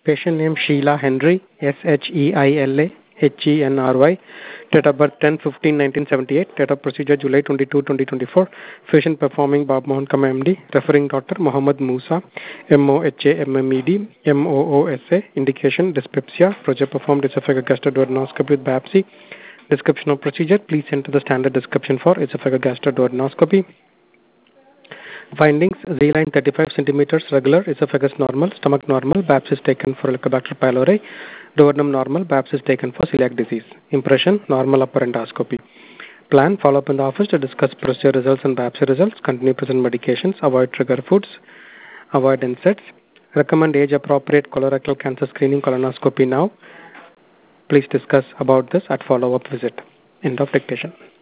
Patient name Sheila Henry, Sheila Henry. Date of birth 10/15/1978. Date of procedure July 22, 2024. Patient performing Bob Mohan Kama MD. Referring doctor Mohammed Musa, MOHA MMED, Indication dyspepsia. Procedure performed esophageal gastroduodenoscopy with biopsy. Description of procedure. Please enter the standard description for esophageal gastroduodenoscopy. Findings: Z-line 35 centimeters regular, esophagus normal, stomach normal, biopsy taken for Helicobacter pylori, duodenum normal, biopsy taken for celiac disease. Impression: normal upper endoscopy. Plan: follow up in the office to discuss procedure results and biopsy results, continue present medications, avoid trigger foods, avoid NSAIDs. Recommend age appropriate colorectal cancer screening colonoscopy now. Please discuss about this at follow up visit. End of dictation.